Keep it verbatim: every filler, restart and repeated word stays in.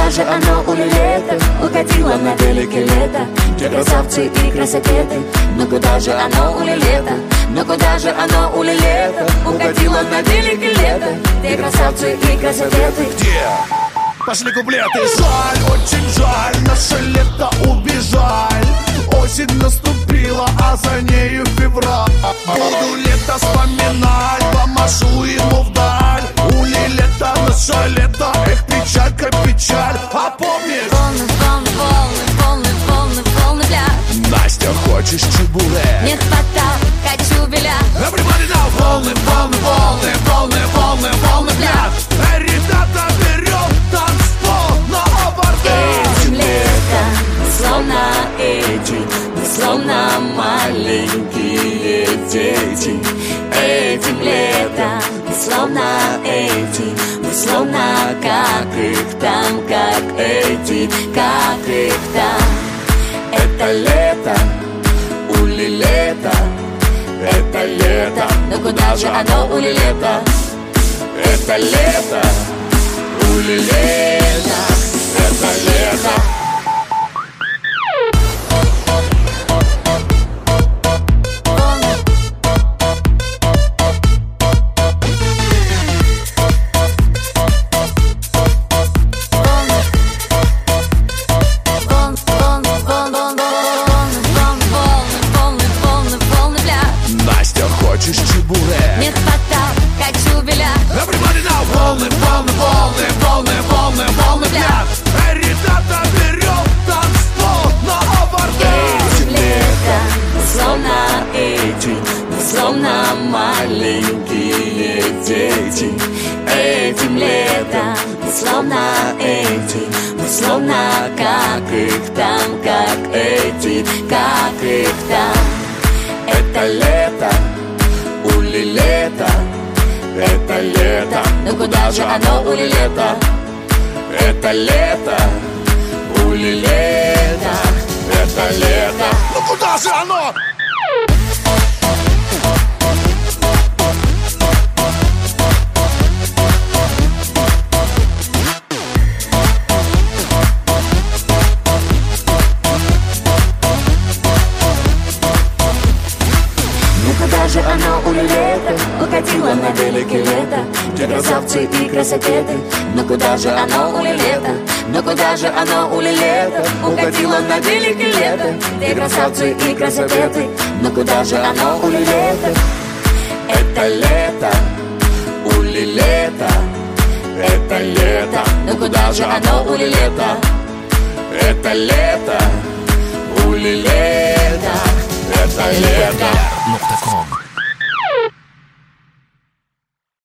куда же оно улетело? Укатило на велике лето, те красавцы и красотеты. Но куда же оно улетело? Но куда же оно улетело? Укатило на велике лето, те красавцы и красотеты. Где? Пошли куплеты. Жаль, очень жаль, наше лето убежаль. Осень наступила, а за нею февраль. Буду лето вспоминать, помашу ему вдаль. Ули лето, наше лето, эх, печалька, печаль. А помнишь? Волны, волны, волны, волны, волны, волны, бля. Настя, хочешь чебуре? Нет, пока, хочу беля. Everybody now! Волны, волны, волны, волны, волны, волны, бля. Эй, ребята, берем танцпол на оборот. Этим летом, словно эти, мы словно маленькие дети. Этим летом, мы словно эти, мы словно как их там, как эти, как их там. Это лето, ули лето, это лето, но куда же оно ули лето? Это лето, ули лето, это лето. Хочешь чебуре? Нет, пока, хочу беля. Everybody now! Волны, волны, волны, волны, волны, волны, бля. Эй, ребята, берем танцпол на оборот. Этим летом, мы словно эти, мы словно маленькие дети. Этим летом, мы словно эти, мы словно как их там, как эти, как их там. Это лето, ули лето, это лето, но куда же оно ули лето? Это лето, ули лето, это лето, ну куда же оно? Куда же оно улетело? Укатило на велике лето, те красавцы и красотеты. Но куда же оно улетело? Но куда же оно улетело? Укатило на велике лето, те красавцы и красотеты. Но куда же оно улетело? Это лето, ули лето, это лето. Но куда же оно улетело? Это лето, ули лето, это лето.